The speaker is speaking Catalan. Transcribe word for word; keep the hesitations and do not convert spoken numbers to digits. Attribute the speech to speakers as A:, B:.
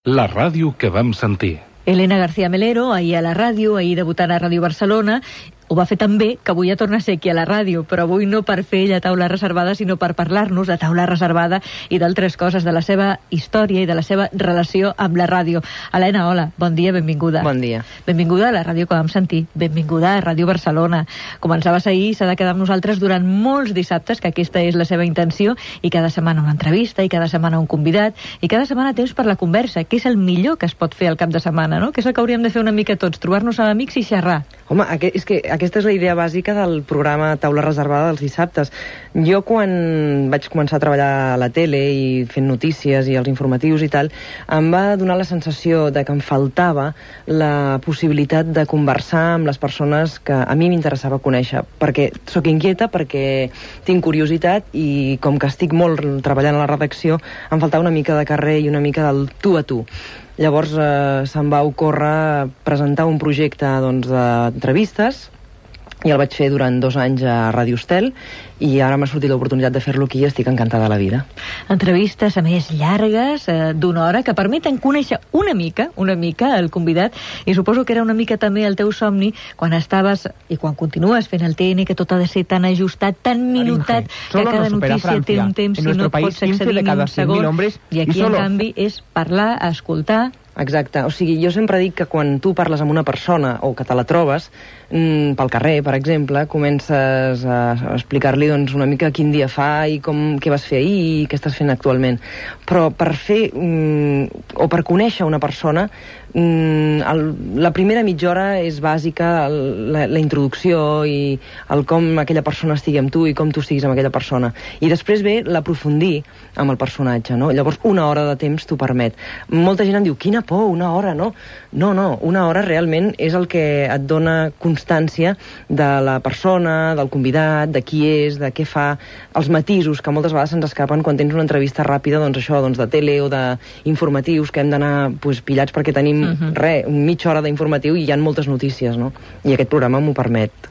A: La ràdio que vam sentir.
B: Elena García Melero, ahir a la ràdio, ahir debutant a Ràdio Barcelona. Ho va fer també, que avui ja torna a ser aquí a la ràdio, però avui no per fer ella taula reservada, sinó per parlar-nos de taula reservada i d'altres coses, de la seva història i de la seva relació amb la ràdio. Elena, hola, bon dia, benvinguda.
C: Bon dia.
B: Benvinguda a la ràdio que vam sentir, benvinguda a Ràdio Barcelona. Començaves ahir, s'ha de quedar amb nosaltres durant molts dissabtes, que aquesta és la seva intenció, i cada setmana una entrevista, i cada setmana un convidat, i cada setmana temps per la conversa, que és el millor que es pot fer al cap de setmana, no? Que és el que hauríem de fer una mica tots, trobar-nos amb amics i xerrar.
C: Home, és que aquesta és la idea bàsica del programa Taula Reservada dels dissabtes. Jo, quan vaig començar a treballar a la tele i fent notícies i els informatius i tal, em va donar la sensació de que em faltava la possibilitat de conversar amb les persones que a mi m'interessava conèixer, perquè sóc inquieta, perquè tinc curiositat i com que estic molt treballant a la redacció, em faltava una mica de carrer i una mica del tu a tu. Llavors eh, se'm va ocórrer presentar un projecte doncs, d'entrevistes, i el vaig fer durant dos anys a Ràdio Estel, i ara m'ha sortit l'oportunitat de fer-lo aquí i estic encantada de la vida.
B: Entrevistes, a més, llargues, eh, d'una hora, que permeten conèixer una mica, una mica el convidat, i suposo que era una mica també el teu somni quan estaves, i quan continues fent el T N, que tot ha de ser tan ajustat, tan minutat, que cada notícia té un temps, si no et pots accedir ni un segon, i aquí, en canvi, és parlar, escoltar.
C: Exacte, o sigui, jo sempre dic que quan tu parles amb una persona o que te la trobes mmm, pel carrer, per exemple, comences a explicar-li doncs, una mica quin dia fa i com, què vas fer ahir i què estàs fent actualment. Però per fer mmm, o per conèixer una persona, mmm, el, la primera mitja hora és bàsica, el, la, la introducció i el com aquella persona estigui amb tu i com tu estiguis amb aquella persona. I després ve l'aprofundir amb el personatge, no? Llavors una hora de temps t'ho permet. Molta gent em diu, quina por, una hora, no? No, no, una hora realment és el que et dona constància de la persona, del convidat, de qui és, de què fa, els matisos que moltes vegades se'ns escapen quan tens una entrevista ràpida, doncs això, doncs de tele o d'informatius que hem d'anar pues, pillats perquè tenim, uh-huh. res, mitja hora d'informatiu i hi ha moltes notícies, no? I aquest programa m'ho permet.